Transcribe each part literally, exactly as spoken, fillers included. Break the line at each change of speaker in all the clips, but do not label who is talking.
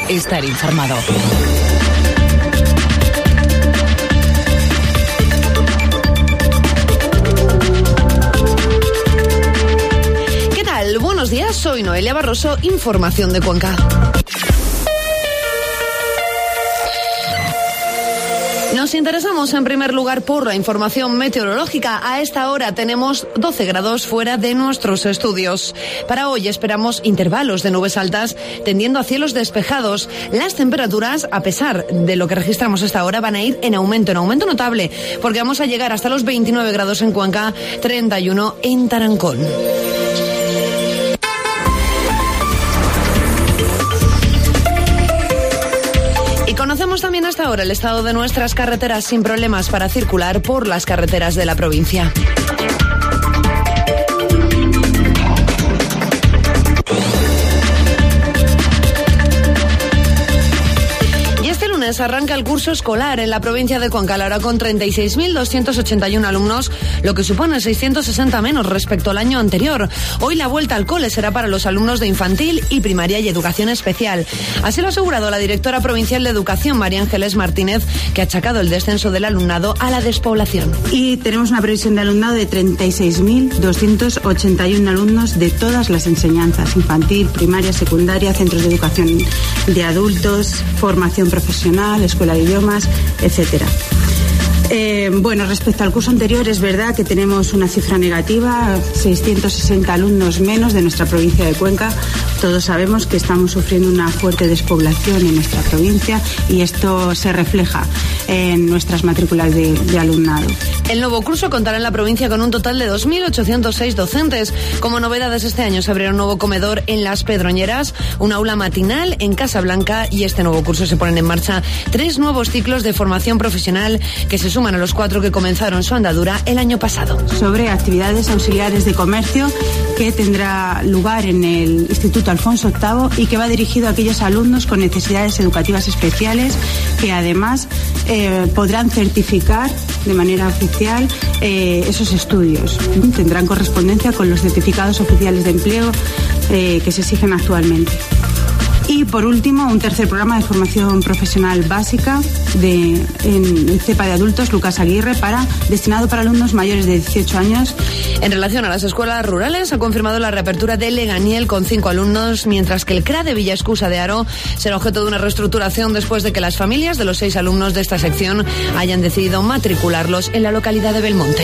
estar informado.
¿Qué tal? Buenos días, soy Noelia Barroso, información de Cuenca. Nos interesamos en primer lugar por la información meteorológica. A esta hora tenemos doce grados fuera de nuestros estudios. Para hoy esperamos intervalos de nubes altas tendiendo a cielos despejados. Las temperaturas, a pesar de lo que registramos hasta ahora, van a ir en aumento, en aumento notable, porque vamos a llegar hasta los veintinueve grados en Cuenca, treinta y uno en Tarancón. Conocemos también hasta ahora el estado de nuestras carreteras sin problemas para circular por las carreteras de la provincia. Arranca el curso escolar en la provincia de Cuenca, ahora con treinta y seis mil doscientos ochenta y uno alumnos, lo que supone seiscientos sesenta menos respecto al año anterior. Hoy la vuelta al cole será para los alumnos de infantil y primaria y educación especial. Así lo ha asegurado la directora provincial de Educación, María Ángeles Martínez, que ha achacado el descenso del alumnado a la despoblación.
Y tenemos una previsión de alumnado de treinta y seis mil doscientos ochenta y uno alumnos de todas las enseñanzas, infantil, primaria, secundaria, centros de educación de adultos, formación profesional, escuela de idiomas, etcétera. Eh, bueno, respecto al curso anterior, es verdad que tenemos una cifra negativa, seiscientos sesenta alumnos menos de nuestra provincia de Cuenca. Todos sabemos que estamos sufriendo una fuerte despoblación en nuestra provincia y esto se refleja en nuestras matrículas de, de alumnado.
El nuevo curso contará en la provincia con un total de dos mil ochocientos seis docentes. Como novedades este año se abrirá un nuevo comedor en Las Pedroñeras, un aula matinal en Casablanca y este nuevo curso se ponen en marcha tres nuevos ciclos de formación profesional que se suman a los cuatro que comenzaron su andadura el año pasado.
Sobre actividades auxiliares de comercio que tendrá lugar en el Instituto Alfonso octavo y que va dirigido a aquellos alumnos con necesidades educativas especiales que además eh, podrán certificar de manera oficial eh, esos estudios. Tendrán correspondencia con los certificados oficiales de empleo eh, que se exigen actualmente. Y por último, un tercer programa de formación profesional básica de, en el CEPA de adultos Lucas Aguirre para, destinado para alumnos mayores de dieciocho años.
En relación a las escuelas rurales, ha confirmado la reapertura de Leganiel con cinco alumnos, mientras que el C R A de Villa Escusa de Haro será objeto de una reestructuración después de que las familias de los seis alumnos de esta sección hayan decidido matricularlos en la localidad de Belmonte.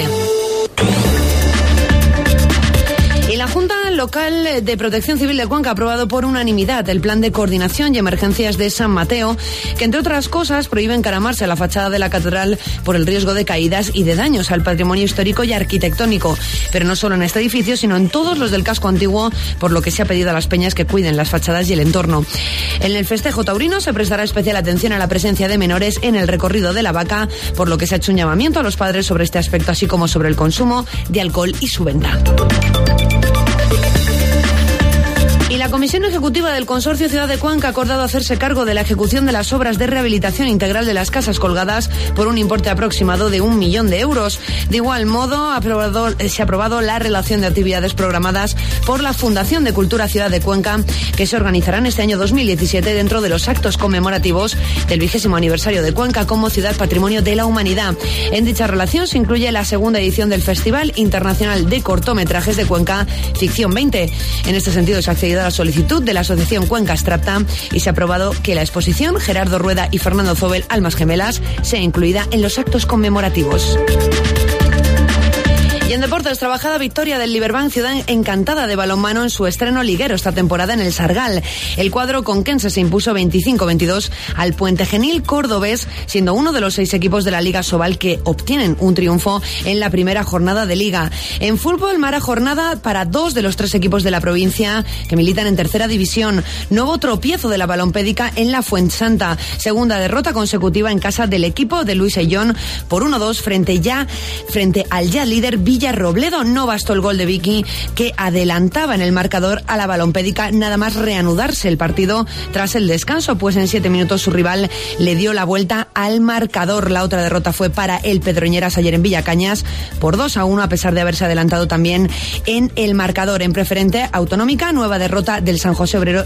Y la Junta Local de Protección Civil de Cuenca ha aprobado por unanimidad el Plan de Coordinación y Emergencias de San Mateo, que entre otras cosas prohíbe encaramarse a la fachada de la catedral por el riesgo de caídas y de daños al patrimonio histórico y arquitectónico, pero no solo en este edificio, sino en todos los del casco antiguo, por lo que se ha pedido a las peñas que cuiden las fachadas y el entorno. En el festejo taurino se prestará especial atención a la presencia de menores en el recorrido de la vaca, por lo que se ha hecho un llamamiento a los padres sobre este aspecto, así como sobre el consumo de alcohol y su venta. Y la Comisión Ejecutiva del Consorcio Ciudad de Cuenca ha acordado hacerse cargo de la ejecución de las obras de rehabilitación integral de las casas colgadas por un importe aproximado de un millón de euros. De igual modo, ha aprobado, se ha aprobado la relación de actividades programadas por la Fundación de Cultura Ciudad de Cuenca, que se organizarán este año dos mil diecisiete dentro de los actos conmemorativos del vigésimo aniversario de Cuenca como Ciudad Patrimonio de la Humanidad. En dicha relación se incluye la segunda edición del Festival Internacional de Cortometrajes de Cuenca, Ficción veinte. En este sentido, se ha accedido a la solicitud de la asociación Cuenca Strapta y se ha aprobado que la exposición Gerardo Rueda y Fernando Zobel, Almas Gemelas, sea incluida en los actos conmemorativos. Y en deportes, trabajada victoria del Liberbank, ciudad encantada de balonmano en su estreno liguero esta temporada en el Sargal. El cuadro conquense se impuso veinticinco a veintidós al Puente Genil cordobés, siendo uno de los seis equipos de la Liga Sobal que obtienen un triunfo en la primera jornada de Liga. En fútbol, mala jornada para dos de los tres equipos de la provincia que militan en tercera división. Nuevo tropiezo de la balompédica en la Fuensanta. Segunda derrota consecutiva en casa del equipo de Luis Ayllón por uno dos frente, ya, frente al ya líder Villarrobledo. No bastó el gol de Vicky, que adelantaba en el marcador a la balompédica nada más reanudarse el partido tras el descanso, pues en siete minutos su rival le dio la vuelta al marcador. La otra derrota fue para el Pedroñeras ayer en Villacañas por dos a uno, a pesar de haberse adelantado también en el marcador. En preferente autonómica, nueva derrota del San José Obrero